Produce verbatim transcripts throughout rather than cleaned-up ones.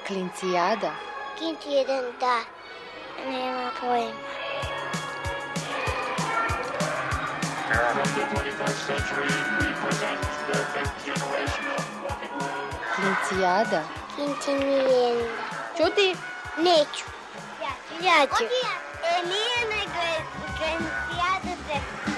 Klincijada. Klinci jedan, da. Nema pojma. Klincijada. Klinci nije. Čuti? Neću. Ja ću. Ja ću. E, nije nego je Klincijada preko.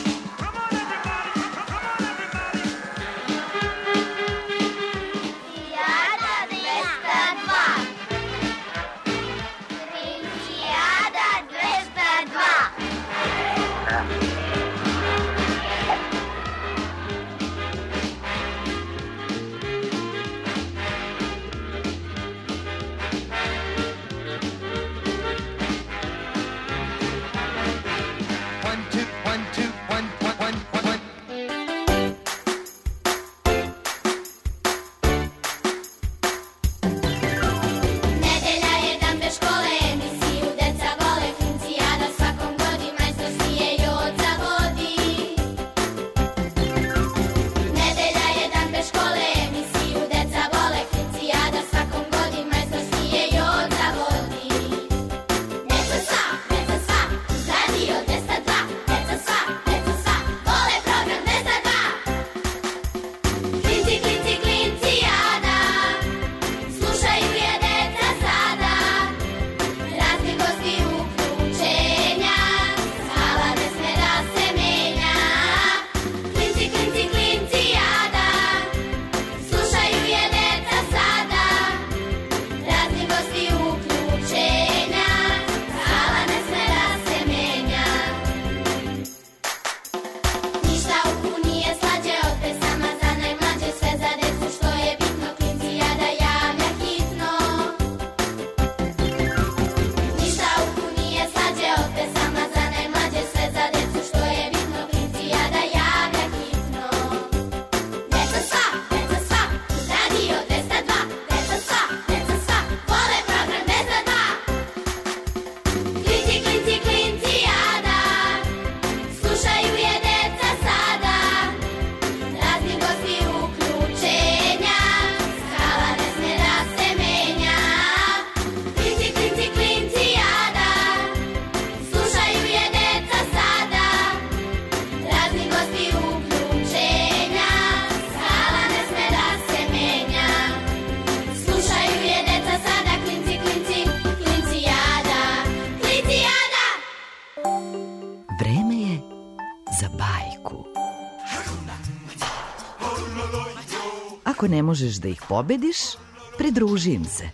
Ako ne možeš da ih pobediš, pridruži im se.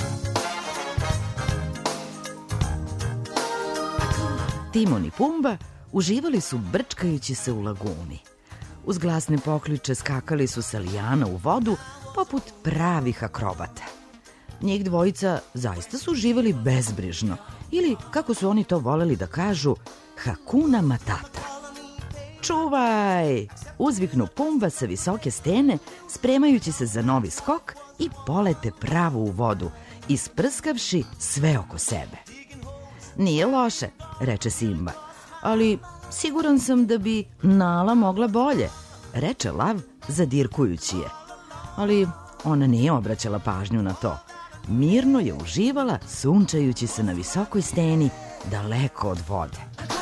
Timon i Pumba uživali su brčkajući se u laguni. Uz glasne pokliče skakali su sa lijana u vodu poput pravih akrobata. Njih dvojica zaista su uživali bezbrižno ili, kako su oni to voleli da kažu, Hakuna Matata. Čuvaj! Uzviknu Pumba sa visoke stene, spremajući se za novi skok i polete pravo u vodu, isprskavši sve oko sebe. Nije loše, reče Simba, ali siguran sam da bi Nala mogla bolje, reče Lav zadirkujući je. Ali ona nije obraćala pažnju na to. Mirno je uživala, sunčajući se na visokoj steni, daleko od vode.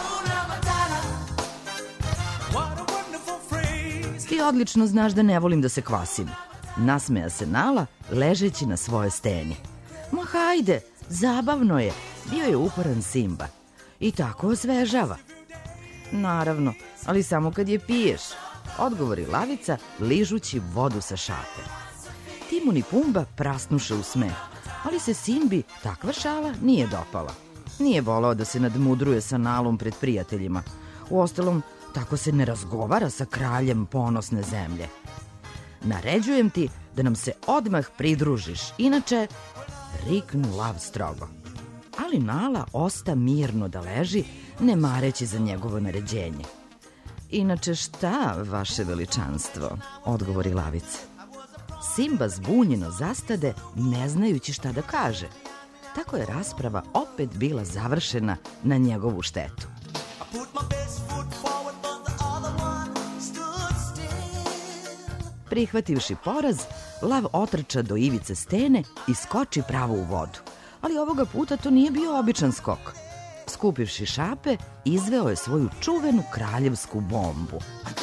Ti odlično znaš da ne volim da se kvasim, nasmeja se Nala, ležeći na svojoj steni. Ma hajde, zabavno je, bio je uporan Simba. I tako osvežava. Naravno, ali samo kad je piješ, odgovori Lavica, ližući vodu sa šape. Timon i Pumba prasnuše u smeh, ali se Simbi takva šala nije dopala. Nije volao da se nadmudruje sa Nalom pred prijateljima. Uostalom, tako se ne razgovara sa kraljem ponosne zemlje. Naređujem ti da nam se odmah pridružiš, inače, riknu Lav strogo. Ali Nala osta mirno da leži, ne mareći za njegovo naređenje. Inače šta, vaše veličanstvo, odgovori Lavica. Simba zbunjeno zastade, ne znajući šta da kaže. Tako je rasprava opet bila završena na njegovu štetu. Prihvativši poraz, lav otrča do ivice stene i skoči pravo u vodu. Ali ovoga puta to nije bio običan skok. Skupivši šape, izveo je svoju čuvenu kraljevsku bombu.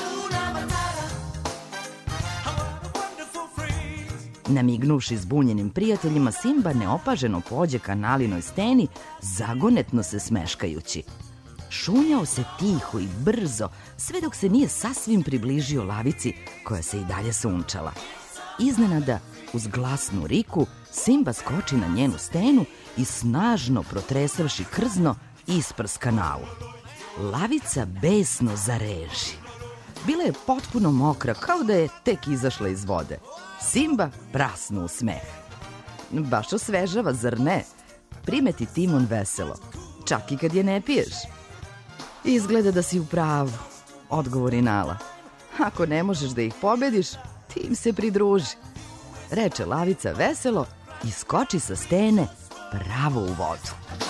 Namignuvši zbunjenim prijateljima, Simba neopaženo pođe ka nalinoj steni, zagonetno se smeškajući. Šunjao se tiho i brzo, sve dok se nije sasvim približio lavici, koja se i dalje sunčala. Iznenada, uz glasnu riku, Simba skoči na njenu stenu i snažno protresavši krzno, isprska nalu. Lavica besno zareži. Bila je potpuno mokra, kao da je tek izašla iz vode. Simba prasnu u smeh. Baš osvežava, zar ne? Primeti Timon veselo, čak i kad je ne piješ. Izgleda da si u pravu, odgovori Nala. Ako ne možeš da ih pobediš, ti im se pridruži, reče lavica veselo i skoči sa stene pravo u vodu.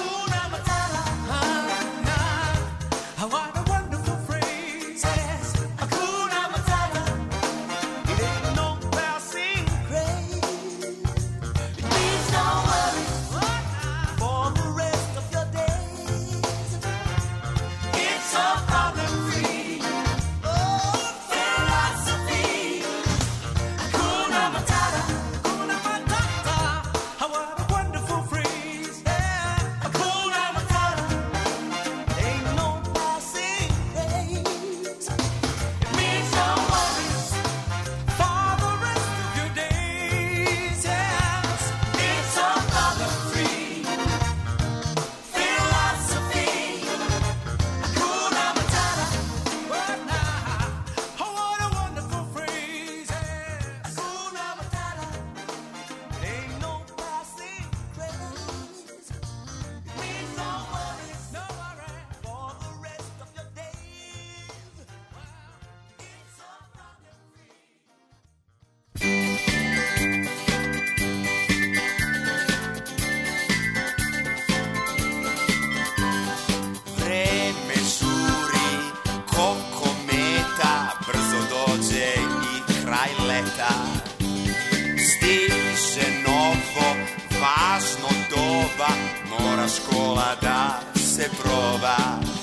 Stiže novo, važno doba, mora škola da se proba.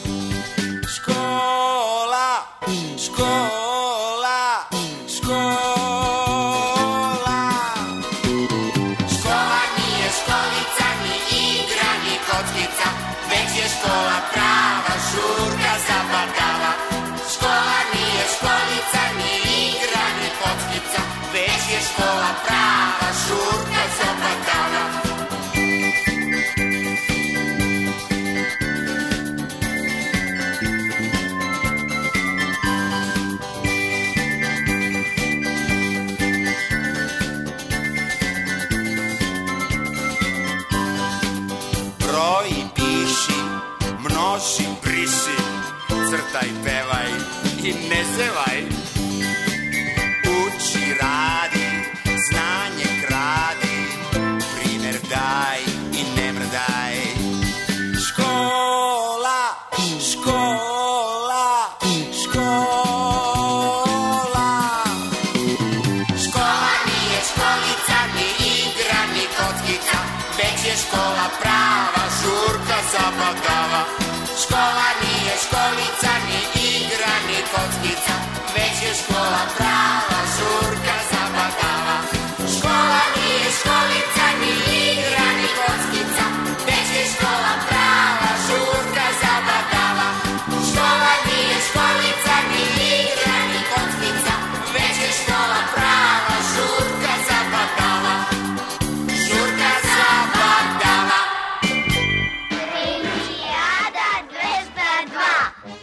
Škola, škola, škola. Škola nije školica, ni igra, ni kockica, već je škola prava, žurka zabadava. Škola nije školica, ni igra, ni kockica, već je škola prava, žurka zabadava. Broji, piši, množi, briši, crtaj, pevaj i ne zevaj. Uči, radi, znanje kradi, primer daj i ne mrdaj. Škola, škola, škola. Škola nije školica, ni igra, ni kockica, već je škola prava, žurka zabadava. Škola nije školica, ni igra, ni kockica, već je škola prava, žurka zabadava. Škola nije školica, ni igra, ni kockica, već je škola prava, žurka zabadava. Škola nije školica, ni igra, ni kockica, već je škola prava, žurka zabadava. Žurka zabadava. Olimpijada dvesta dva.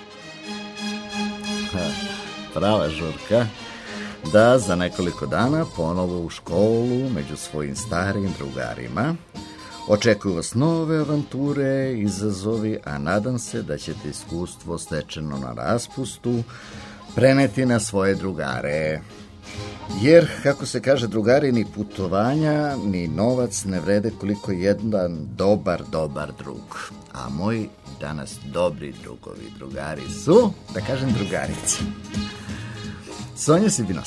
Prava žurka. Da, za nekoliko dana ponovo u školu među svojim starim drugarima. Očekuju vas nove avanture, izazovi, a nadam se da ćete iskustvo stečeno na raspustu preneti na svoje drugare. Jer, kako se kaže, drugari, ni putovanja, ni novac ne vrede koliko jedan dobar, dobar drug. A moji danas dobri drugovi, drugari su, da kažem, drugarice. Sonja Sibinovski.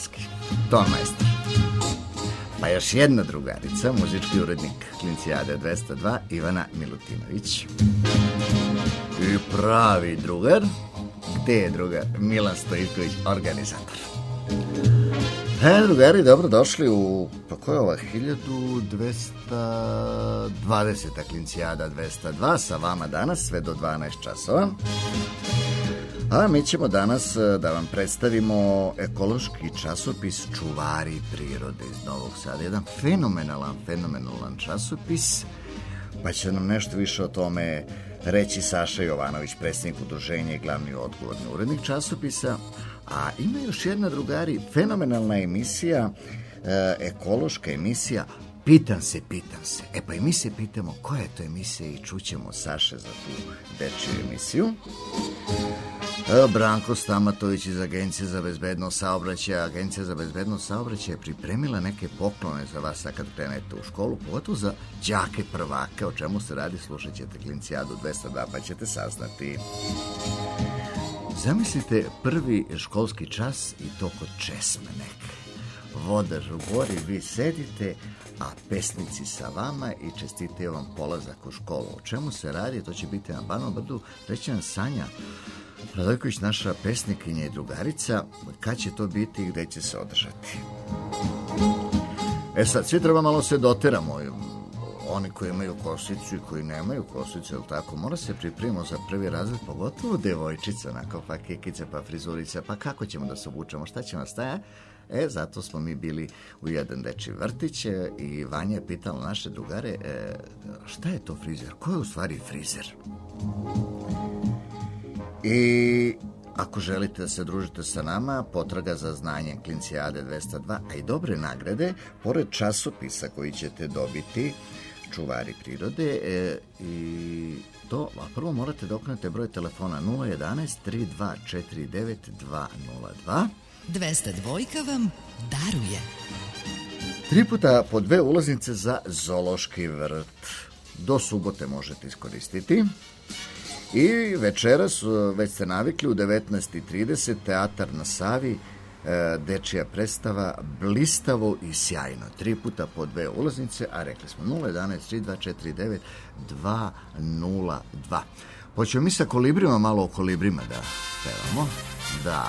tonmajstor. Pa još jedna drugarica, muzički urednik Klincijade dvesta dva, Ivana Milutinović. I pravi drugar, gde je drugar? Milan Stojković, organizator. E, drugari, dobro došli u, pa koja je ova, hiljadu dvesta dvadeseta Klincijada dvesta dva, sa vama danas sve do dvanaest časova. A mi ćemo danas da vam predstavimo ekološki časopis Čuvari prirode iz Novog Sada. Jedan fenomenalan, fenomenalan časopis, pa će nam nešto više o tome reći Saša Jovanović, predsjednik udruženja i glavni odgovorni urednik časopisa. A ima još jedna, drugari, fenomenalna emisija, e, ekološka emisija Pitam se, pitam se. E pa i mi se pitamo koja je to emisija i čućemo Saše za tu dečiju emisiju. E, Branko Stamatović iz Agencije za bezbednost saobraćaja. Agencija za bezbednost saobraćaja je pripremila neke poklone za vas kad krenete u školu, pogotovo za đake prvaka. O čemu se radi, slušat ćete Klincijadu dvesta dva pa ćete saznati. Zamislite prvi školski čas i to kod česme neke. Voda žubori, vi sedite, a pesnici sa vama i čestitaju vam polazak u školu. O čemu se radi, to će biti na Banovom Brdu, reći nam Sanja Radojković, naša pesnikinja i drugarica, kad će to biti i gde će se održati. E sad, svi treba malo se doteramo, oni koji imaju kosicu i koji nemaju kosicu, ili tako, mora se pripremimo za prvi razred, pogotovo devojčica, onako, pa kekice, pa frizurice, pa kako ćemo da se obučemo, šta će nas staja? E, zato smo mi bili u jedan dečji vrtić i Vanja je pitala naše drugare, e, šta je to frizer? Ko je u stvari frizer? I ako želite da se družite sa nama, potraga za znanjem Klincijade dvesta dva, a i dobre nagrade, pored časopisa koji ćete dobiti, Čuvari prirode, e, i to, a prvo morate da okrenete broj telefona nula jedanaest tri dva četiri devet dva nula dva. dvesta dvojka vam daruje. Tri puta po dve ulaznice za zoološki vrt. Do subote možete iskoristiti. I večeras, već ste navikli, u devetnaest i trideset Teatar na Savi, e, dečija predstava Blistavo i sjajno. Tri puta po dve ulaznice, a rekli smo nula jedanaest tri dva četiri devet dva nula dva. Hoćemo mi sa kolibrima malo o kolibrima da pevamo? Da.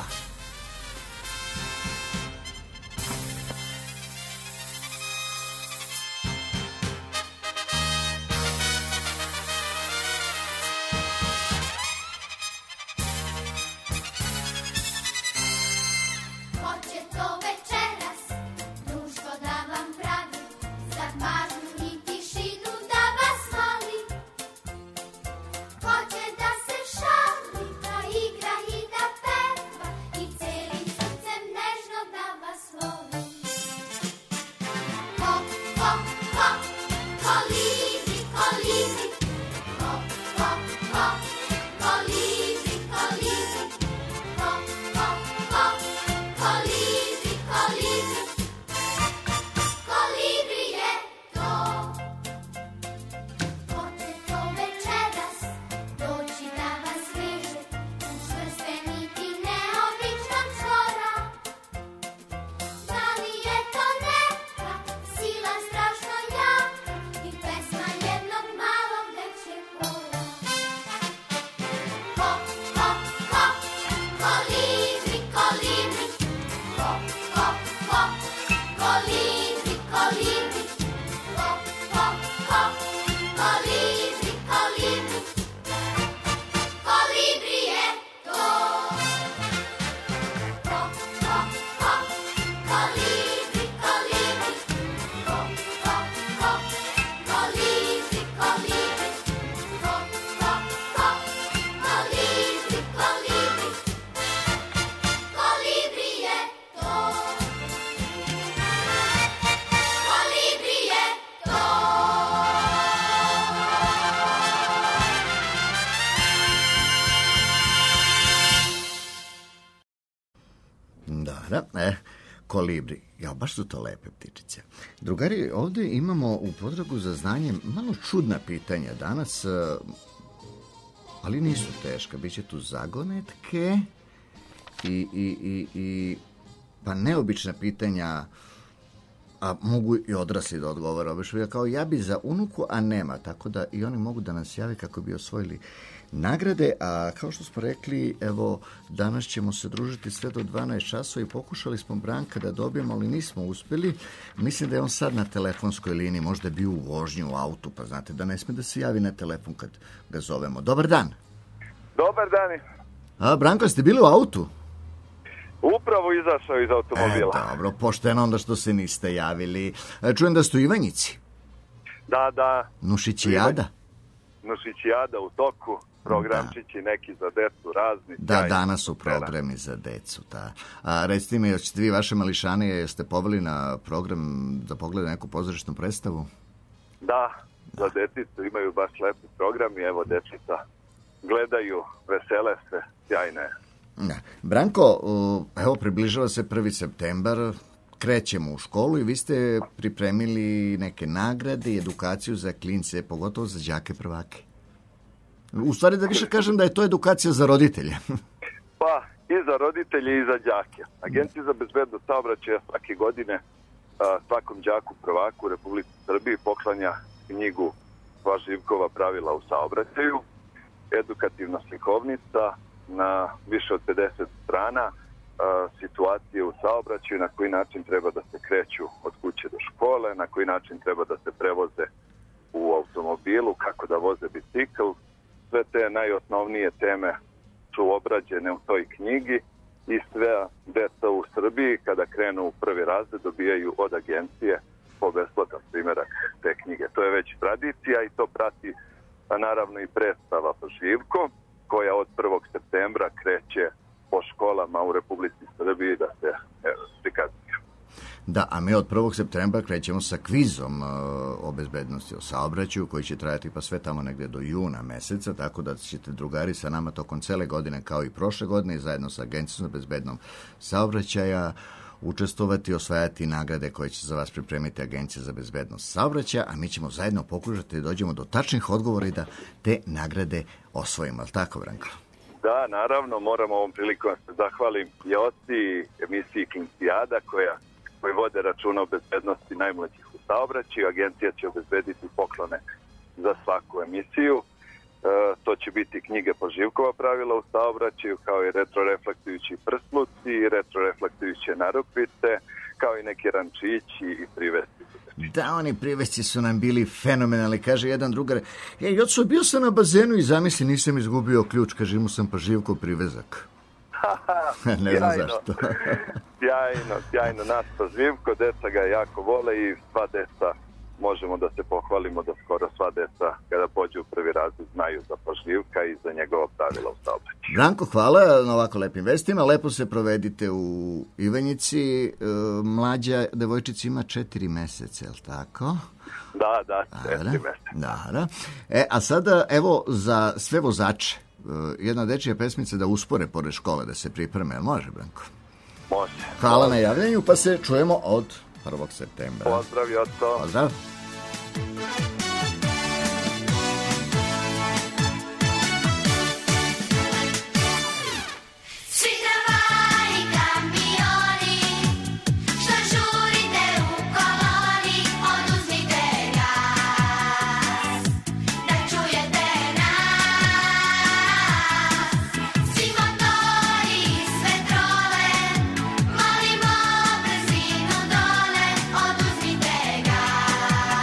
Da, e, kolibri. Ja, baš su to lepe ptičice. Drugari, ovde imamo u potragu za znanjem malo čudna pitanja danas, ali nisu teška. Biće tu zagonetke i, i, i, i pa neobična pitanja, a mogu i odrasli da odgovore obično, kao ja bi za unuku, a nema, tako da i oni mogu da nas jave kako bi osvojili nagrade, a kao što smo rekli, evo, danas ćemo se družiti sve do dvanaest časova i pokušali smo Branka da dobijemo, ali nismo uspeli. Mislim da je on sad na telefonskoj liniji, možda je bio u vožnju u autu, pa znate da ne sme da se javi na telefon kad ga zovemo. Dobar dan. Dobar dan. A, Branko, ste bili u autu? Upravo izašao iz automobila. E, dobro, pošteno onda što se niste javili. E, čujem da ste u Ivanjici. Da, da. Nušićijada? Nušićijada u toku. Programčići neki za decu, razni. Da, sjajni. Danas su programi za decu. Da. A recite mi, hoćete vi vaše mališane, jeste poveli na program da pogledaju neku pozorišnu predstavu? Da, da, za deticu imaju baš lepi program i evo dečica gledaju, vesele se, sjajne. Da. Branko, evo približava se prvi septembar, krećemo u školu i vi ste pripremili neke nagrade i edukaciju za klince, pogotovo za đake prvake. U stvari da više kažem da je to edukacija za roditelje. Pa, i za roditelje i za đake. Agencija za bezbednost saobraćaja svake godine a, svakom đaku prvaku u Republici Srbiji poklanja knjigu Sva Živkova pravila u saobraćaju, edukativna slikovnica na više od pedeset strana, a, situacije u saobraćaju, na koji način treba da se kreću od kuće do škole, na koji način treba da se prevoze u automobilu, kako da voze bicikl. Sve te najosnovnije teme su obrađene u toj knjigi i sve deca u Srbiji kada krenu u prvi razred dobijaju od agencije po besplatan primjerak te knjige. To je već tradicija i to prati a naravno i predstava Živko, koja od prvog septembra kreće po školama u Republici Srbiji da se prikazuje. Da, a mi od prvog septembra krećemo sa kvizom uh, o bezbednosti o saobraćaju, koji će trajati pa sve tamo negde do juna meseca, tako da ćete drugari sa nama tokom cele godine, kao i prošle godine, i zajedno sa Agencijom za bezbednost saobraćaja učestvovati i osvajati nagrade koje će za vas pripremiti Agencija za bezbednost saobraćaja, a mi ćemo zajedno pokušati da dođemo do tačnih odgovora i da te nagrade osvojimo. Ali tako, Branko? Da, naravno, moramo ovom prilikom se zahvalim Joci, emisiji Klincijada, koja koji vode računa o bezbednosti najmlađih u saobraćaju. Agencija će obezbediti poklone za svaku emisiju. E, to će biti knjige po Živkova pravila u saobraćaju, kao i retroreflektujući prsluci, retroreflektujuće narukvice, kao i neki rančići i privesci. Da, oni privesci su nam bili fenomenalni, kaže jedan drugar. E, Joco, bio sam na bazenu i zamisli, nisam izgubio ključ, kaže, imao sam pa Živko privezak. Ne znam zašto. Sjajno, sjajno, nas pa Živko, deca ga jako vole i sva deca, možemo da se pohvalimo da skoro sva deca kada pođu u prvi razred znaju za Pažljivka i za njegova pravila u saobraćaju. Branko, hvala na ovako lepim vestima, lepo se provedite u Ivanjici, mlađa devojčica ima četiri meseca, je li tako? Da, da, četiri meseca. Da, e, a sada, evo, za sve vozače, jedna dečija pesmica da uspore pored škole, da se pripreme. Može, Branko? Može. Hvala na javljanju, pa se čujemo od prvog septembra. Pozdrav, Joco. Pozdrav. Molimo brzinu dole, oduzmite gas.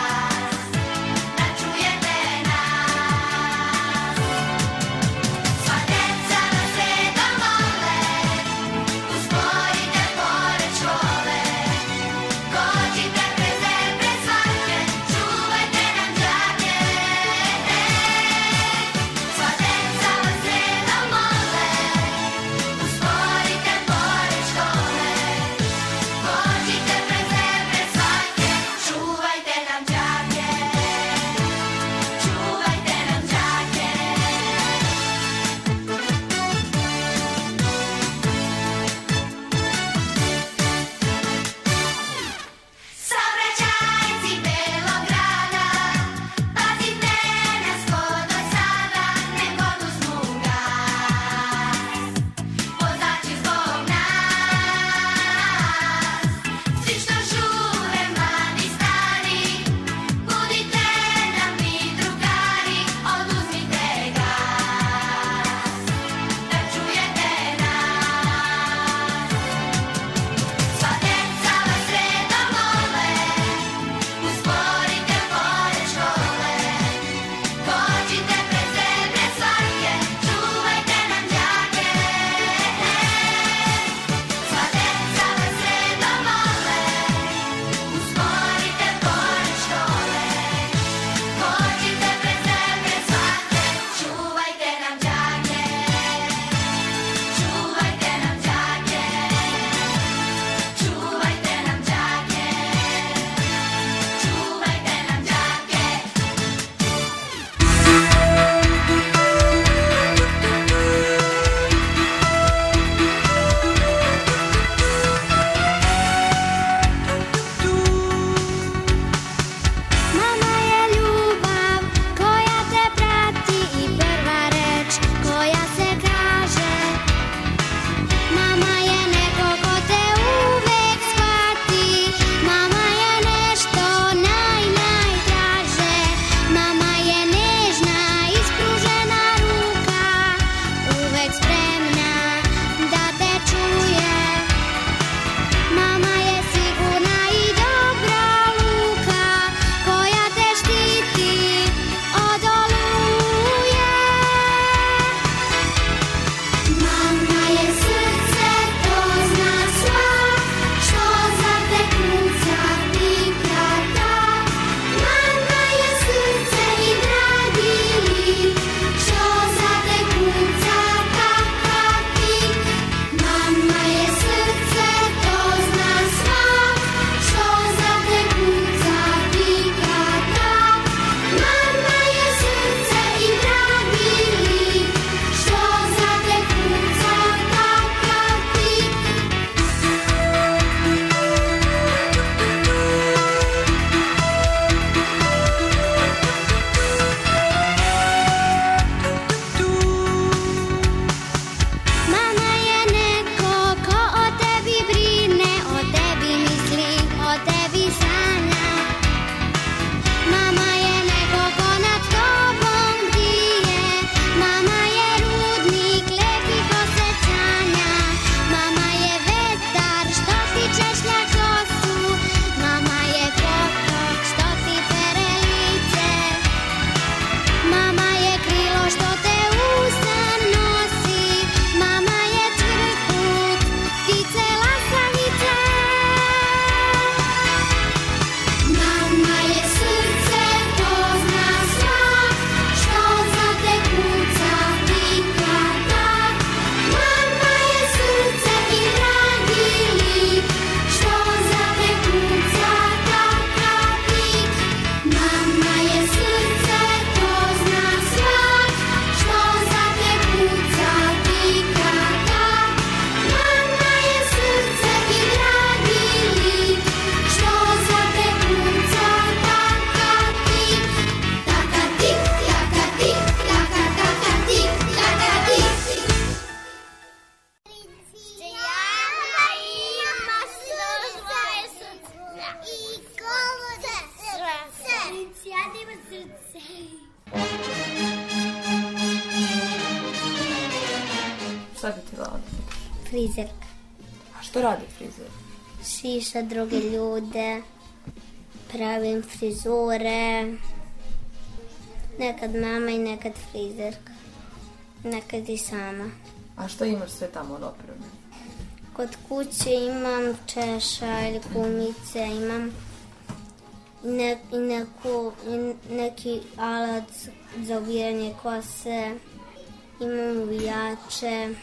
frizerka. A što radi frizer? Šiša druge ljude, pravim frizure, nekad mama i nekad frizerka, nekad i sama. A što imaš sve tamo od opreme? Kod kuće imam češalj, gumice, imam ne, i neku, i neki alat za ubiranje kose, imam uvijače,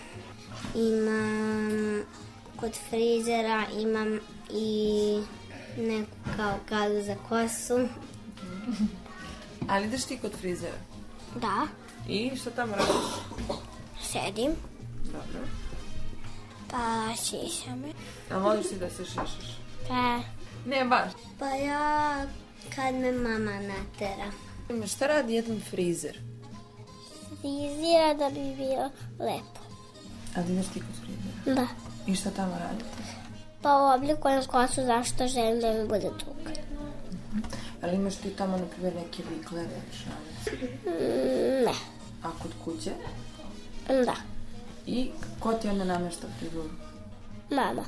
imam kod frizera, imam i neku kao galu za kosu. Ali ideš ti kod frizera? Da, I što tamo radiš? sedim, Dobro. pa šišam. A voliš ti da se šišaš? Pa, Ne baš. pa ja kad me mama natera. Šta radi jedan frizer? Frizira da bi bilo lepo. Ali ideš ti kod frizera? Da. I šta tamo radite? Pa oblikujem kosu zašto želim da mi bude duga. Ali imaš ti tamo, na primjer, neke viklere, šalice? Ne. A kod kuće? Da. I ko ti onda namješta frizuru? Mama.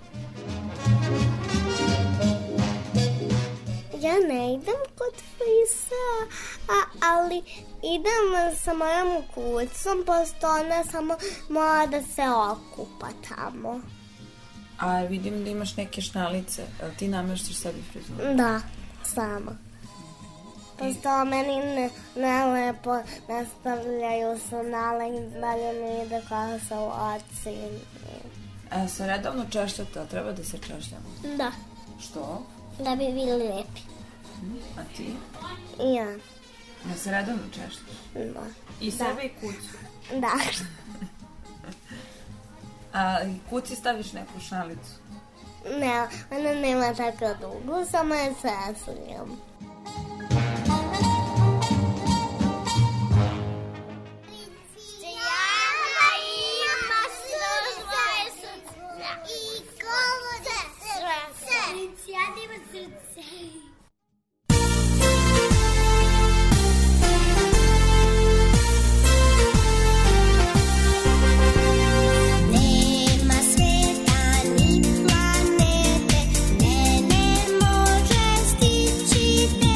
Ja ne idem kod frizera, ali idem sa mojom kućom, pošto ona samo mora da se okupa tamo. A vidim da imaš neke šnalice. Ali ti namještaš sebi frizuru? Da, sama. Pošto meni ne, ne lepo nastavljaju sanale i dalje mi ide kosa u oči. A se redovno češljate, a treba da se češljamo? Da, Što? da bi bili lepi. A ti? I ja. Da se redovno češljaš? Da. I sebe i kuću? Da. A i kući staviš neku šnalicu? Ne, ona nema tako dugo, samo je saslijom. Stići te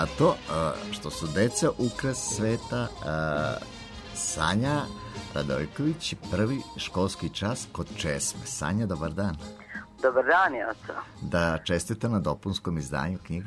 zato što su deca ukras sveta. Sanja Radojković, prvi školski čas kod česme. Sanja, dobar dan. Dobar dan, Joco. Da čestite na dopunskom izdanju knjige.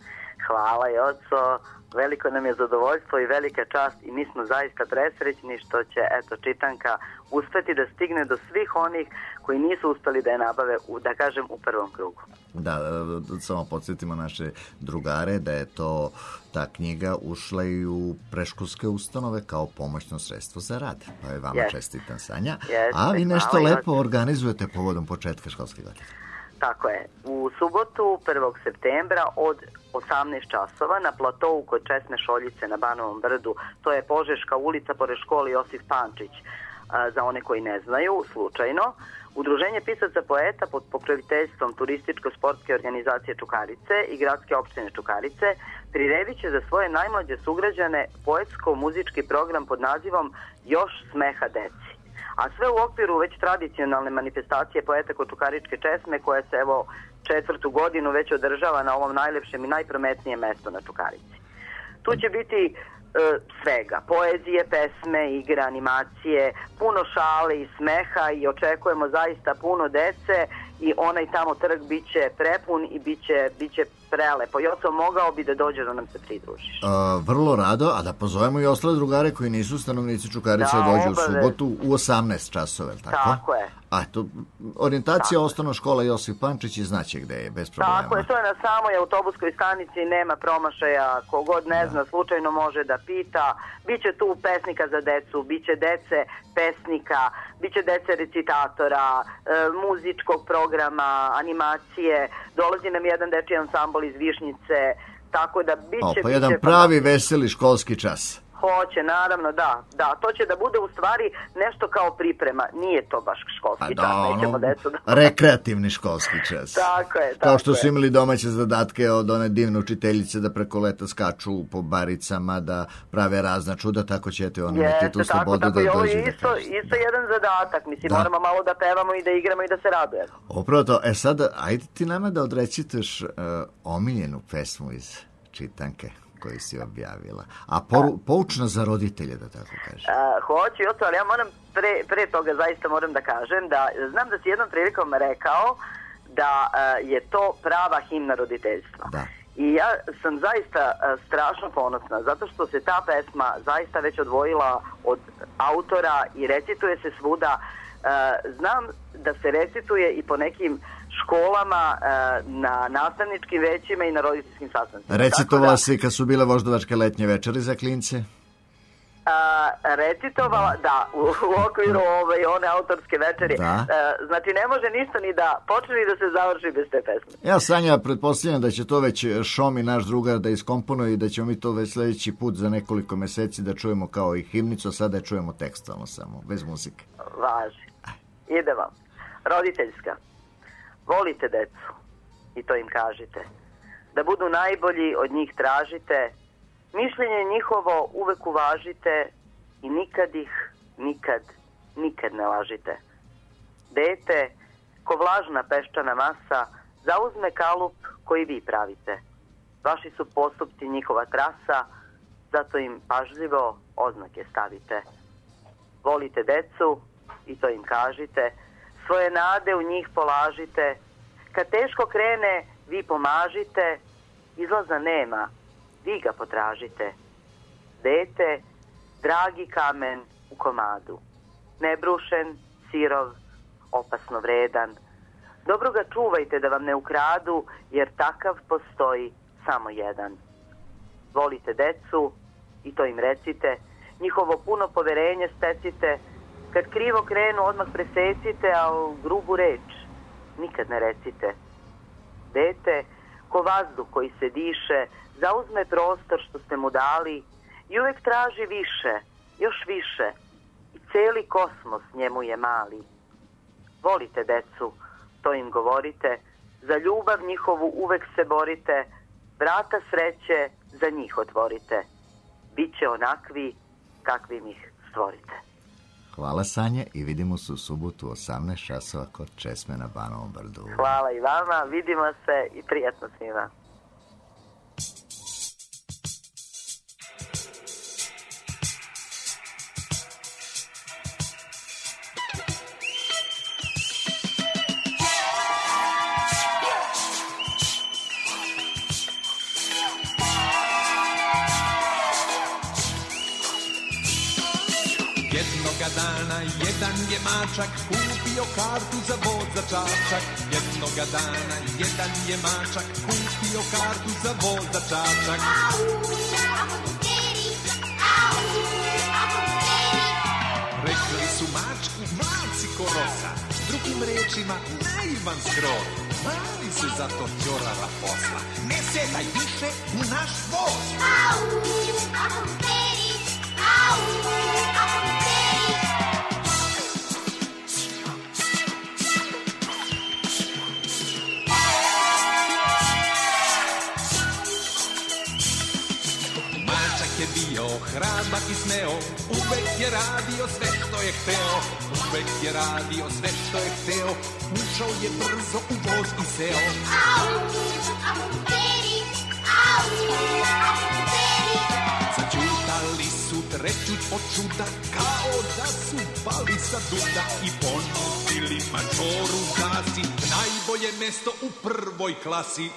Hvala, Joco. Veliko nam je zadovoljstvo i velika čast i mi smo zaista presrećni što će, eto, čitanka uspeti da stigne do svih onih koji nisu uspeli da je nabave, u, da kažem, u prvom krugu. Da, samo podsjetimo naše drugare da je to, ta knjiga ušla i u preškolske ustanove kao pomoćno sredstvo za rad. Pa je vama yes. čestitam, Sanja. Yes, A vi nešto hvala, lepo Joco. organizujete povodom početka školske godine. Tako je. U subotu, prvog septembra od osamnaest časova na platovu kod Česme Šoljice na Banovom brdu, to je Požeška ulica pored škole Josif Pančić, za one koji ne znaju, slučajno, Udruženje pisaca poeta pod pokroviteljstvom turističko-sportske organizacije Čukarice i gradske opštine Čukarice priredit će za svoje najmlađe sugrađane poetsko-muzički program pod nazivom Još smeha deci. A sve u okviru već tradicionalne manifestacije poeta kod Čukaričke česme koja se evo četvrtu godinu već održava na ovom najlepšem i najprometnijem mestu na Čukarici. Tu će biti e, svega, poezije, pesme, igre, animacije, puno šale i smeha i očekujemo zaista puno dece i onaj tamo trg biće prepun i biće, biće prelepo. Joco, mogao bi da dođe da nam se pridružiš. A, vrlo rado, a da pozovemo i ostale drugare koji nisu stanovnici Čukarice da, dođu obave. U subotu u osamnaest časova, tako? Tako je. A to, orijentacija osnovna škola Josip Pančić i znaće gde je, bez problema. Tako je, to je na samoj autobuskoj stanici, nema promašaja, kogod ne da. zna, slučajno može da pita. Biće tu pesnika za decu, biće dece pesnika, biće dece recitatora, e, muzičkog programa, animacije, dolazi nam jedan dečiji ansambl iz Višnjice, tako da biće... O, pa jedan pravi veseli školski čas. Hoće, naravno, da, da. To će da bude u stvari nešto kao priprema. Nije to baš školski da, čas, nećemo ono, decu da... rekreativni školski čas. Tako je, tako Kao što su je. imali domaće zadatke od one divne učiteljice da preko leta skaču po baricama, da prave razna čuda, tako ćete oni imati tu slobodu da dođu. Jeste, tako, tako. I ovo je isto, isto jedan zadatak. Mislim, da. moramo malo da pevamo i da igramo i da se radujemo. Upravo to. E sad, ajde ti nama da odrecitaš uh, omiljenu pesmu iz čitanke koji si objavila. A poru, poučna za roditelje, da tako kažem. Uh, hoću, Joco, ali ja moram pre, pre toga zaista moram da kažem da znam da si jednom prilikom rekao da uh, je to prava himna roditeljstva. Da. I ja sam zaista uh, strašno ponosna zato što se ta pesma zaista već odvojila od autora i recituje se svuda. Uh, znam da se recituje i po nekim školama, na nastavničkim većima i na roditeljskim sastancima. Recitovala da, si kad su bile voždovačke letnje večeri za klince? A, recitovala, da, u, u okviru ove, one autorske večeri. Da. A, znači, ne može ništa ni da počne ni da se završi bez te pesme. Ja, Sanja, pretpostavljam da će to već Šomi, naš drugar, da iskomponuje i da ćemo mi to već sljedeći put za nekoliko meseci da čujemo kao i himnicu, a sada je čujemo tekstalno samo, bez muzike. Važi. Ide vam. Roditeljska. Volite decu i to im kažite. Da budu najbolji, od njih tražite. Mišljenje njihovo uvek uvažite i nikad ih, nikad, nikad ne lažite. Dete, ko vlažna peščana masa, zauzme kalup koji vi pravite. Vaši su postupci njihova trasa, zato im pažljivo oznake stavite. Volite decu i to im kažite. Svoje nade u njih polažite. Kad teško krene, vi pomažite. Izlaza nema, vi ga potražite. Dete, dragi kamen u komadu. Nebrušen, sirov, opasno vredan. Dobro ga čuvajte da vam ne ukradu, jer takav postoji samo jedan. Volite decu i to im recite. Njihovo puno poverenje stecite. Kad krivo krenu, odmah presecite, a u grubu reč nikad ne recite. Dete, ko vazduh koji se diše, zauzme prostor što ste mu dali i uvek traži više, još više. I celi kosmos njemu je mali. Volite decu, to im govorite, za ljubav njihovu uvek se borite, vrata sreće za njih otvorite. Biće onakvi kakvim ih stvorite. Hvala, Sanje, i vidimo se u subotu osamnaest časova kod česme na Banovom brdu. Hvala i vama, vidimo se i prijatno svima. dana jedan je mačak kupio kartu za voz za Čačak. Jednoga dana jedan je mačak kupio kartu za voz za Čačak. Rekli su mačku, mlaci ko rosa, drugim rečima naivan skroz. Mali se zato ćorava posla, ne sedaj više u naš voz. Au, au, peri, au, au, peri. Mačak je bio hrabar i smeo, uvek je radio sve što je hteo. Uvek je radio sve što je hteo, ušao je brzo u voz i seo. Au, au, peri, au, au, peri. Začutali su treću od čuda, kao da su pali sa duda i ponudili mačoru gasi najbolje mesto u prvoj klasi.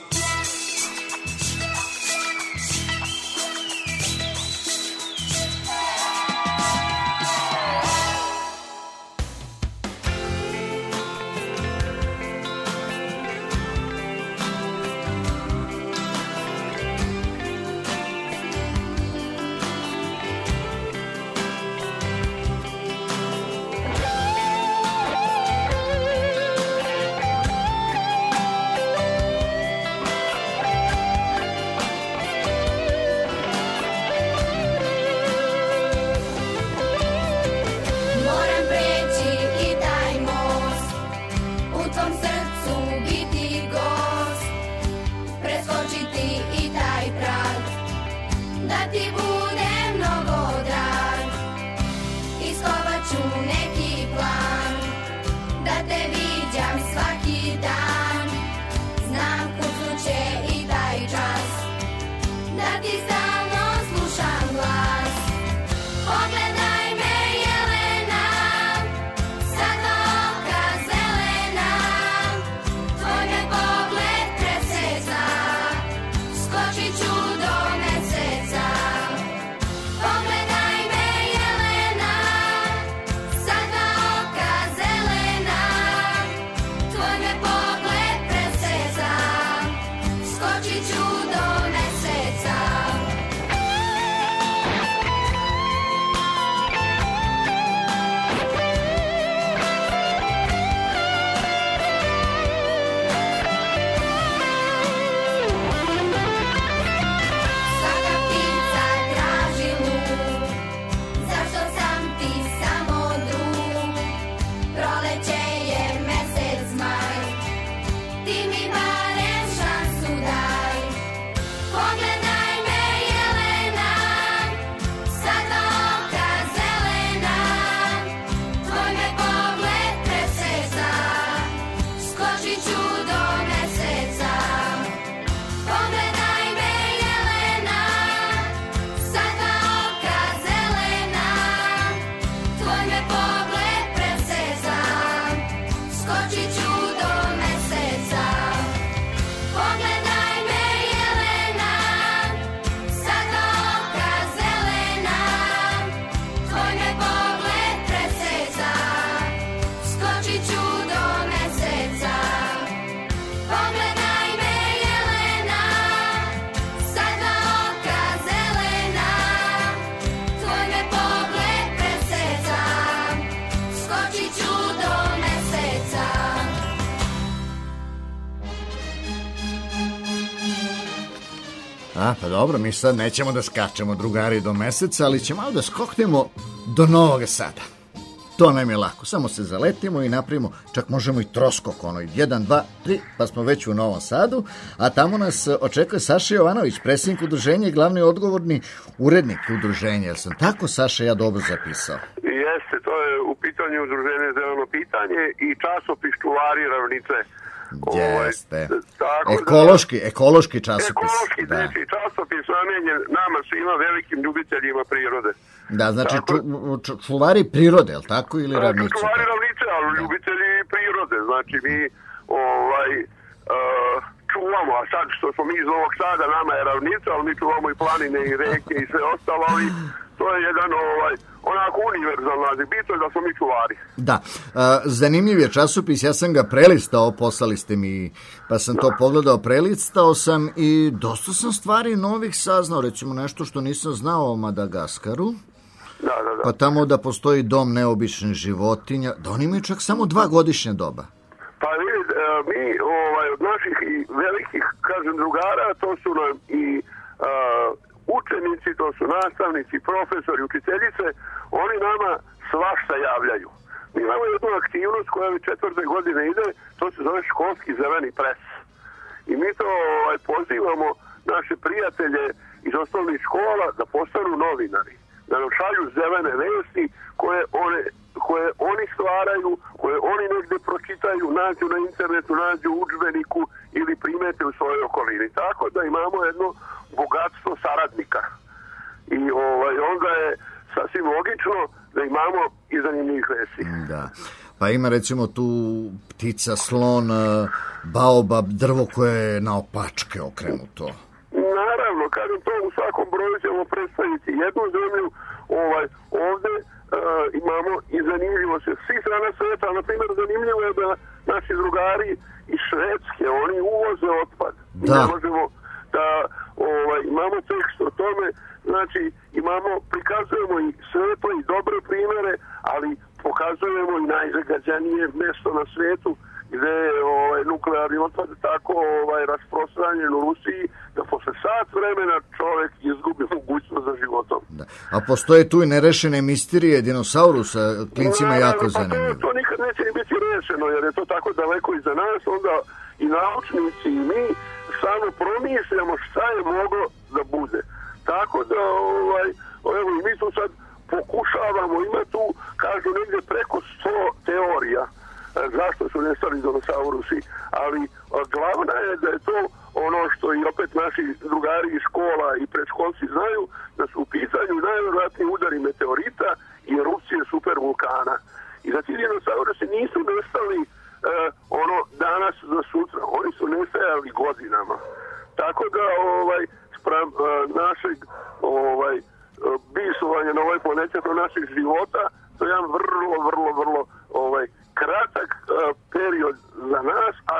A, pa dobro, mi sad nećemo da skačemo, drugari, do meseca, ali ćemo malo da skoknemo do Novog Sada. To nam je lako, samo se zaletimo i napravimo, čak možemo i troskok, ono, jedan, dva, tri, pa smo već u Novom Sadu, a tamo nas očekuje Saša Jovanović, predsjednik udruženja i glavni odgovorni urednik udruženja. Jel sam tako, Saša, ja dobro zapisao? Jeste, to je u pitanju udruženje Zeleno pitanje i časopis Čuvari ravnice. Jeste. Ekološki, ekološki časopis. Ekološki, da. Znači, časopis namenjen nama svima velikim ljubiteljima prirode. Da, znači ču, ču, čuvari prirode, je li tako, ili ravnice? Čuvari ravnice, ali da. Ljubitelji prirode. Znači, mi ovaj, uh, čuvamo, a sad što smo mi iz Novog Sada, nama je ravnica, ali mi čuvamo i planine i reke i sve ostalo, ali to je jedan ovaj, onako univerzalni naziv, bitno je da smo mi čuvari. Da, a, zanimljiv je časopis, ja sam ga prelistao, poslali ste mi, pa sam da. to pogledao, prelistao sam i dosta sam stvari novih saznao, recimo nešto što nisam znao o Madagaskaru. Da, da, da. Pa tamo da postoji dom neobičnih životinja, da oni imaju čak samo dva godišnje doba. Pa vidite, mi ovaj, od naših i velikih, kažem, drugara, to su nam i uh, učenici, to su nastavnici, profesori, učiteljice, oni nama svašta javljaju. Mi imamo jednu aktivnost koja već četvrte godine ide, to se zove školski zeleni pres. I mi to ovaj, pozivamo naše prijatelje iz osnovnih škola da postanu novinari, da nam šalju zelene vesti koje, one, koje oni stvaraju, koje oni negde pročitaju, nađu na internetu, nađu u udžbeniku ili primete u svojoj okolini. Tako da imamo jedno bogatstvo saradnika. I ovaj, onda je sasvim logično da imamo i zanimljivih vesti. Da. Pa ima recimo tu ptica, slon, baobab, drvo koje je naopačke okrenuto. Naravno, kažem to, u svakom broju ćemo predstaviti jednu zemlju, ovaj, ovde uh, imamo i zanimljivo se svih strana sveta, na primjer zanimljivo je da naši drugari iz Švedske, oni uvoze otpad. Da. Ne možemo da ovaj, imamo tekst o tome, znači imamo, prikazujemo i svetle i dobre primere, ali pokazujemo i najzagađenije mesto na svetu gde je ovaj, nuklearni otpad tako ovaj, rasprostranjen u Rusiji da posle sat vremena čovjek izgubi mogućnost za životom. Da. A postoje tu i nerešene misterije dinosaurusa, klincima no, jako pa zanimljivo. To, to nikad neće ni biti rešeno, jer je to tako daleko iza nas, onda i naučnici i mi samo promišljamo šta je moglo da bude. Tako da, ovaj, evo, mi tu sad pokušavamo, ima tu, kažu, negdje preko sto teorija zašto su nestali dinosaurusi, ali glavna je da je to ono što i opet naši drugari iz škola i predškolci znaju, da su u pitanju najvjerojatniji udari meteorita i erupcije supervulkana. I da ti dinosaurusi nisu nestali eh, ono danas za sutra, oni su nestajali godinama. Tako da ovaj sprem eh, našeg ovaj bisovanja na ovoj planeti, do naših života, to je jedan vrlo, vrlo, vrlo ovaj kratak uh, period za nas, a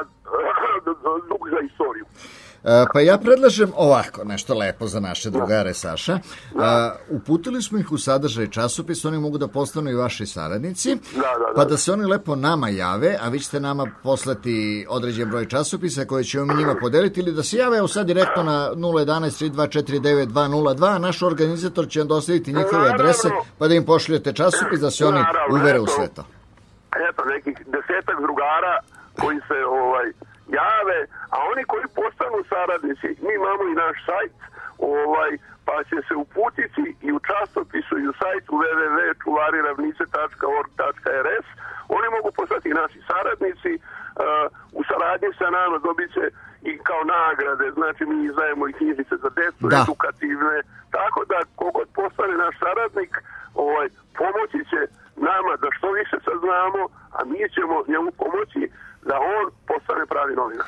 uh, dug za istoriju. E, pa ja predlažem ovako, nešto lepo za naše drugare, Saša. Da. E, uputili smo ih u sadržaj časopis, oni mogu da postanu i vaši saradnici, da, da, da. pa da se oni lepo nama jave, a vi ćete nama poslati određen broj časopisa koje ćemo mi njima podeliti, ili da se jave evo sad direktno na nula jedan tri dva četiri devet dva nula dva, naš organizator će vam dostaviti njihove adrese, pa da im pošaljete časopis da se oni Naravno, uvere eto, u sve to. Eto, nekih desetak drugara koji se ovaj jave, a oni koji postanu saradnici, mi imamo i naš sajt, ovaj, pa će se uputiti i u časopisu i u sajtu w w w tačka čuvari ravnice tačka org tačka r s. Oni mogu postati i naši saradnici, uh, u saradnji sa nama dobit će i kao nagrade, znači mi izdajemo i knjižice za decu, da. edukativne, tako da kogod postane naš saradnik, ovaj, pomoći će nama da što više saznamo, a mi ćemo njemu pomoći da on postane pravi novinar.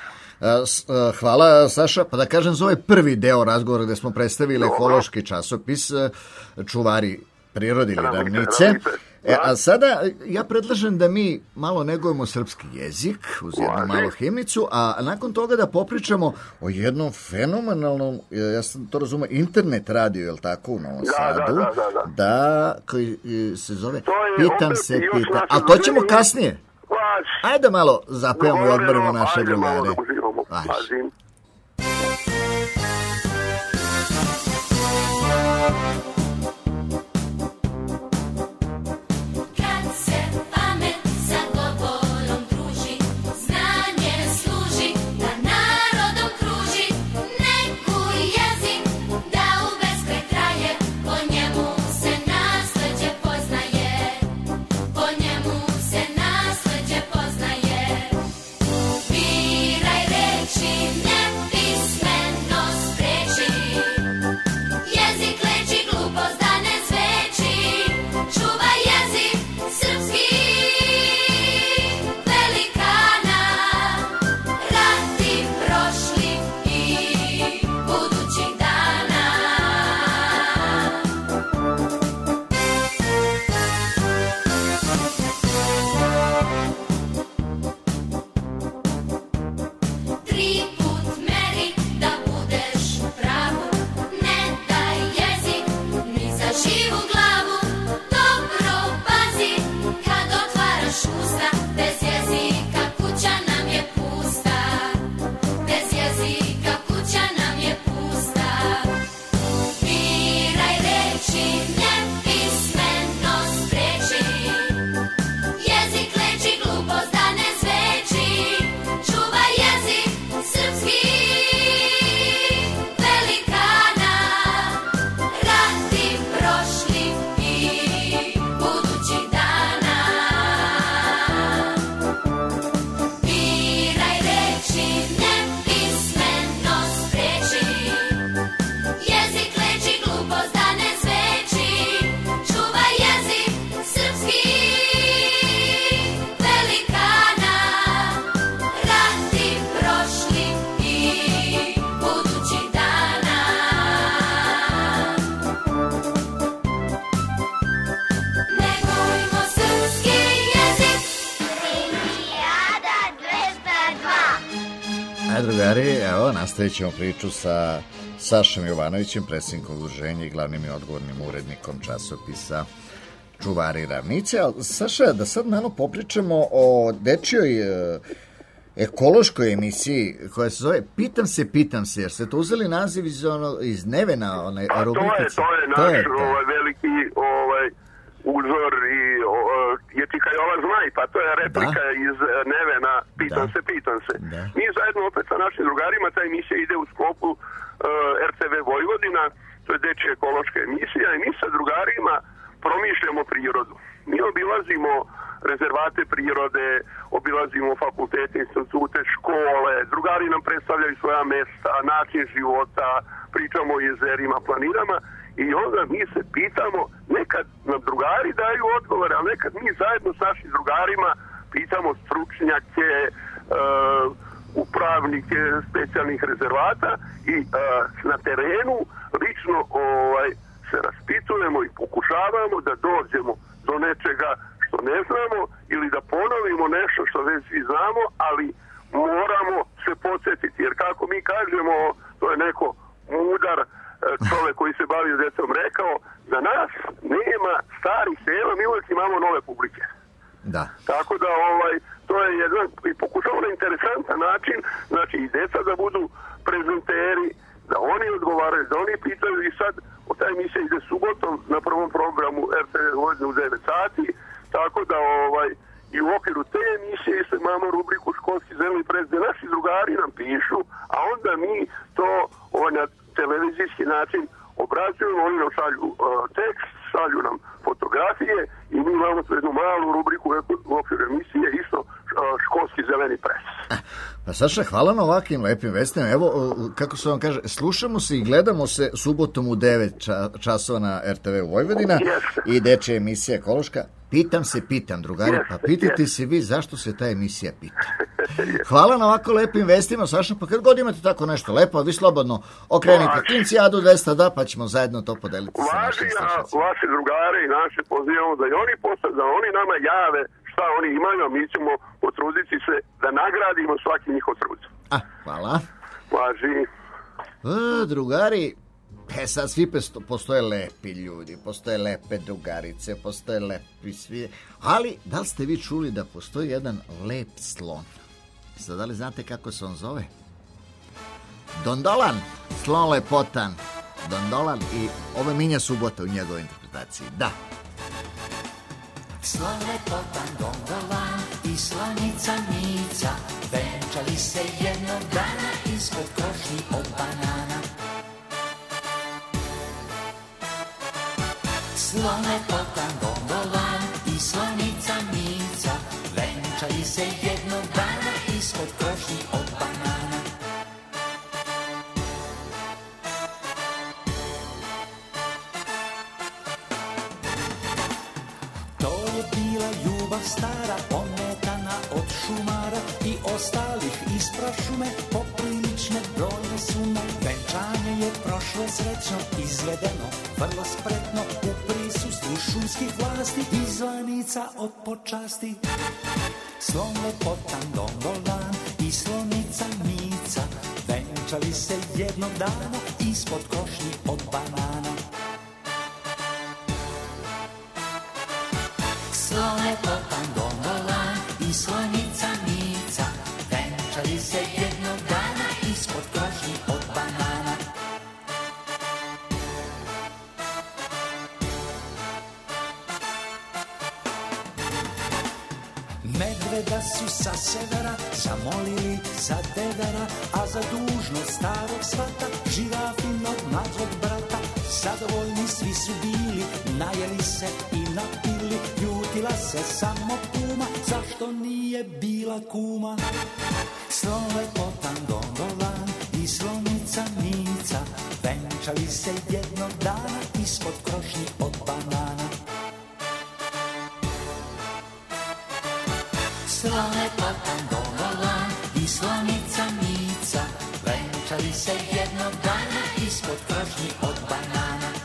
Hvala, Saša. Pa da kažem, za ovaj prvi deo razgovora gde smo predstavili ekološki časopis Čuvari prirode ili ravnice. E, a sada ja predlažem da mi malo negujemo srpski jezik uz jednu malu himnicu, a nakon toga da popričamo o jednom fenomenalnom, ja sam to razumio, internet radio, je li tako, u Novom da, Sadu? Da, da, da, da. Da, koji se zove Pitam se, pitam. A to ćemo kasnije. Ajde malo zapevamo i odborimo naše drugare. Ajde. Biraj reči, ne drugari, evo, nastavit ćemo priču sa Sašom Jovanovićem, predsjednikom udruženja i glavnim i odgovornim urednikom časopisa Čuvari ravnice. Ali, Saša, da sad malo popričamo o dečijoj e, ekološkoj emisiji koja se zove Pitam se, pitam se, jer ste to uzeli naziv iz, ono, iz Nevena, one rubrikice. To je, to je naš to je, ovaj, veliki ovaj, uzor i o, je Čika Jova Zmaj, pa to je replika da. Iz Nevena, pitam da. se, pitam se. Da. Mi zajedno opet sa našim drugarima, ta emisija ide u sklopu uh, er te ve Vojvodina, to je dečja ekološka emisija i mi sa drugarima promišljamo prirodu. Mi obilazimo rezervate prirode, obilazimo fakultete, institute, škole, drugari nam predstavljaju svoja mesta, način života, pričamo o jezerima, planinama i onda mi se pitamo, nekad nam drugari daju odgovore, a nekad mi zajedno s našim drugarima pitamo stručnjake, uh, upravnike specijalnih rezervata i uh, na terenu lično ovaj, se raspitujemo i pokušavamo da dođemo do nečega što ne znamo ili da ponovimo nešto što već svi znamo, ali moramo se podsjetiti, jer kako mi kažemo, to je neko mudar čovjek koji se bavio decom rekao, za nas nema starih sela, mi uvijek imamo nove publike. Da. Tako da ovaj, to je jedan, i pokušao na interesantan način, znači i deca da budu prezenteri, da oni odgovaraju, da oni pitaju i sad o taj emisija ide subotom na prvom programu er te ve Vojvodina u devet sati, tako da ovaj, i u okviru te emisije isto imamo rubriku Školski zeleni pres, gde naši drugari nam pišu, a onda mi to ovaj, na televizijski način obrađujemo, oni nam šalju uh, tekst, šalju nam fotografije i mi imamo tu jednu malu rubriku u okviru emisije, isto uh, Školski zeleni pres. Pa Saša, hvala na ovakvim lepim vestima. Evo, kako se vam kaže, slušamo se i gledamo se subotom u devet časova na er te ve Vojvodina i dečja emisija ekološka. Pitam se, pitam, drugari, pa pitajte se vi zašto se ta emisija pita. Hvala na ovako lepim vestima, Saša, pa kad god imate tako nešto lepo, vi slobodno okrenite Klincijadu dvesta dva, pa ćemo zajedno to podeliti sa našim slušacima. Vaši drugare i naše pozivamo da i oni posle, da oni nama jave šta oni imaju, a mi ćemo potruditi se da nagradimo svaki njihov trud. A, hvala. Važi. E, drugari, e sad svi postoje lepi ljudi, postoje lepe drugarice, postoje lepi svi, ali da li ste vi čuli da postoji jedan lep slon? Sad, da li znate kako se on zove? Dondolan, slon lepotan, Dondolan i ovo je Minja Subota u njegovoj interpretaciji, da. Slon lepotan Dondolan i slonica Mica venčali se jednog dana ispod krošnji od banana. Slon lepotan Dondolan i slonica Mica venčali se jednog dana ispod krošnji od banana. To je bila ljubav stara, pometana od šumara i ostalih ispra šume, poprilične brojne sume. Venčanje je prošlo srećno, izvedeno vrlo spretno u prisustvu šumskih vlasti i zvanica od počasti. Slon lepotan Dondolan i slonica Mica venčali se jednog dana ispod krošnji od banana. Slon lepotan Dondolan i slonica Mica venčali se jednog dana ispod krošnji od banana. Medveda su sa severa zamolili za dedara, a za dužnost starog svata žirafinog mlađeg brata. Zadovoljni svi su bili, najeli se i napili, ljutila se samo kuma, zašto nije bila kuma. Slon lepotan Dondolan i slonica Mica venčali se jednog dana ispod krošnji od banana. Slon lepotan Dondolan i slonica Mica venčali se jednog dana ispod krošnji od banana.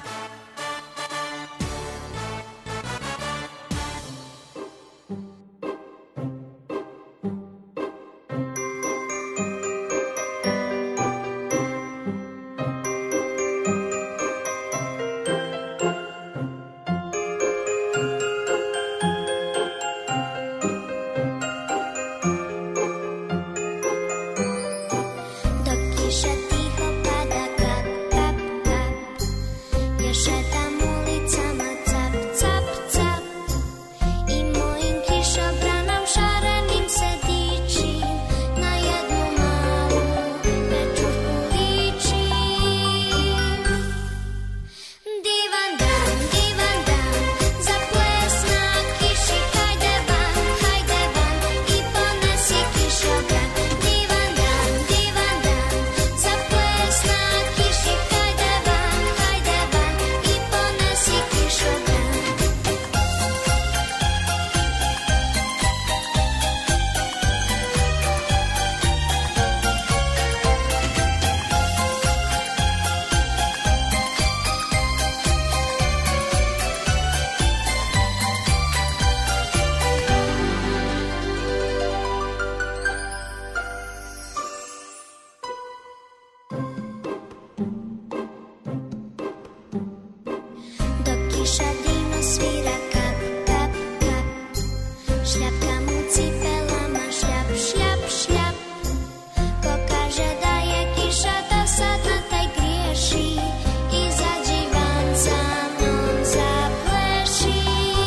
kiša divno svira, kap, kap, kap. Šljapka mu cipelama, šljap, šljap, šljap. Ko kaže da je kiša dosadna, taj griješi. Izađi van sa mnom, zapleši.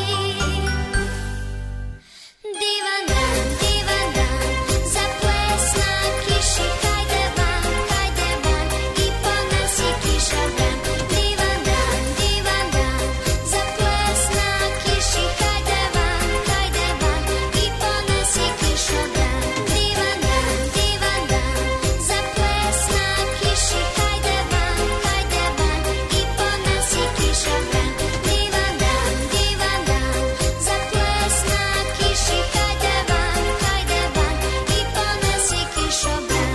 Divan dan, divan dan, za ples na kiši. Hajde van, hajde van i ponesi kišobran. Divan dan, divan dan, za ples na kiši. Hajde van, hajde van i ponesi kišobran. Divan dan, divan dan, za ples na kiši. Hajde van, hajde van i ponesi kišobran. Divan dan, divan dan, za ples na kiši. Hajde van, hajde van i ponesi kišobran.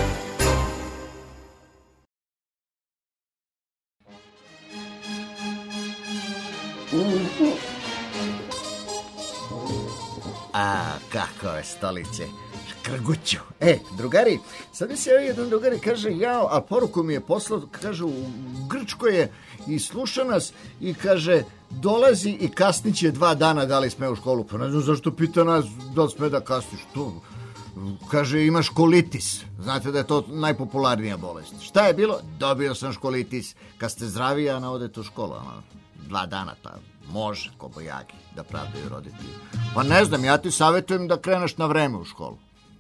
A, kakove stolice, škrguću. E, drugari, sad mi se javio jedan drugari, kaže, jao, a poruku mi je poslao, kaže, u Grčkoj je i sluša nas i kaže, dolazi i kasniće dva dana da li sme u školu. Pa ne znam zašto pita nas da li sme da kasniš. To, kaže, ima školitis. Znate da je to najpopularnija bolest. Šta je bilo? Dobio sam školitis. Kad ste zdravi, a ne odete u školu. Ono, dva dana, pa može, kobojagi, da pravdaju roditelji. Pa ne znam, ja ti savjetujem da kreneš na vreme u školu.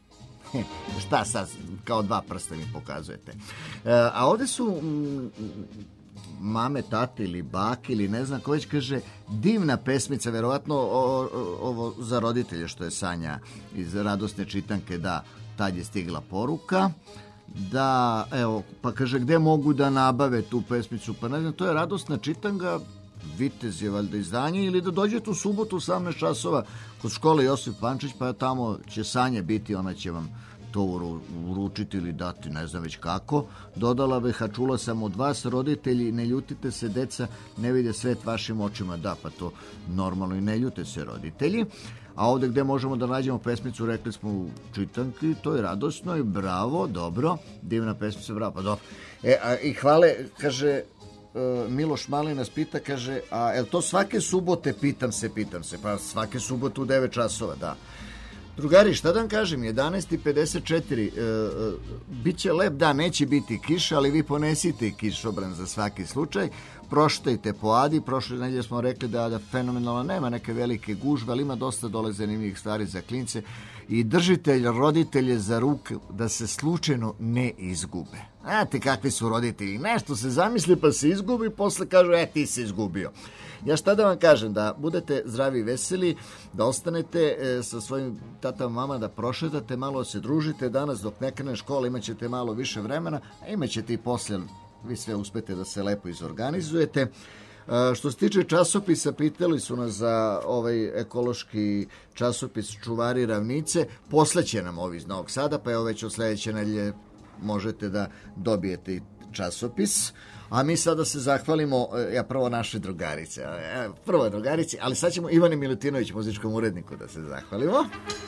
Šta sad, kao dva prsta mi pokazujete. E, a ovde su m, mame, tate ili bake ili ne znam ko već kaže, divna pesmica, verovatno o, o, ovo za roditelje što je Sanja iz radosne čitanke, da tad je stigla poruka, da, evo, pa kaže, gde mogu da nabave tu pesmicu, pa ne znam, to je radosna čitanka, Vitez je valjda izdanje, ili da dođete u subotu u osamnaest časova kod škole Josip Pančić, pa tamo će Sanja biti, ona će vam to uručiti ili dati, ne znam već kako. Dodala bih, a čula sam od vas, roditelji, ne ljutite se, deca ne vide svet vašim očima. Da, pa to normalno i ne ljute se roditelji. A ovde gde možemo da nađemo pesmicu, rekli smo u čitanki, to je radosno i bravo, dobro, divna pesmica, bravo, pa dobro. E, a, i hvale, kaže, Miloš Mali nas pita, kaže, a je li to svake subote, pitam se, pitam se, pa svake subote u devet časova, da. Drugari, šta da vam kažem, jedanaest i pedeset četiri, e, e, bit će lep dan, neće biti kiša, ali vi ponesite kišobran za svaki slučaj, proštajte po Adi, prošle nedelje smo rekli da, da fenomenalno nema neke velike gužve, ali ima dosta dole zanimljivih stvari za klince i držite roditelje za ruku da se slučajno ne izgube. Znate kakvi su roditelji, nešto se zamisli pa se izgubi, posle kažu, e ti se izgubio. Ja šta da vam kažem, da budete zdravi i veseli, da ostanete e, sa svojim tata, mama, da prošetate, malo se družite, danas dok ne krene škola imat ćete malo više vremena, a imat ćete i posle, vi sve uspete da se lepo izorganizujete. E, što se tiče časopisa, pitali su nas za ovaj ekološki časopis Čuvari ravnice, posle će nam ovi iz Novog Sada, pa evo već od sledeće nedelje možete da dobijete i časopis. A mi sada se zahvalimo, ja prvo naše drugarice, prvo drugarici, ali sad ćemo Ivane Milutinović, muzičkom uredniku, da se zahvalimo.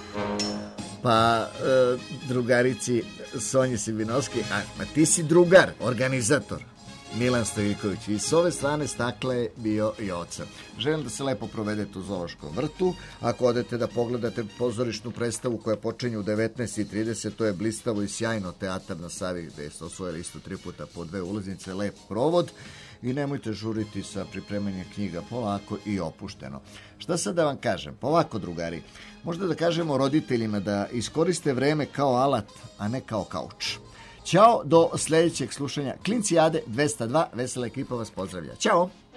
Pa e, drugarici Sonji Sibinovski, a ti si drugar, organizator, Milan Stojiković. I s ove strane stakla je bio Joca. Želim da se lepo provedete u Zoološkom vrtu. Ako odete da pogledate pozorišnu predstavu koja počinje u devetnaest i trideset, to je blistavo i sjajno, Teatar na Savi, gde ste osvojili isto tri puta po dve ulaznice, lep provod. I nemojte žuriti sa pripremanjem knjiga, polako i opušteno. Šta sad da vam kažem? Pa ovako, drugari, možda da kažemo roditeljima da iskoriste vreme kao alat, a ne kao kauč. Ćao, do sledećeg slušanja. Klinci Ade dvesta dva, vesela ekipa vas pozdravlja. Ćao!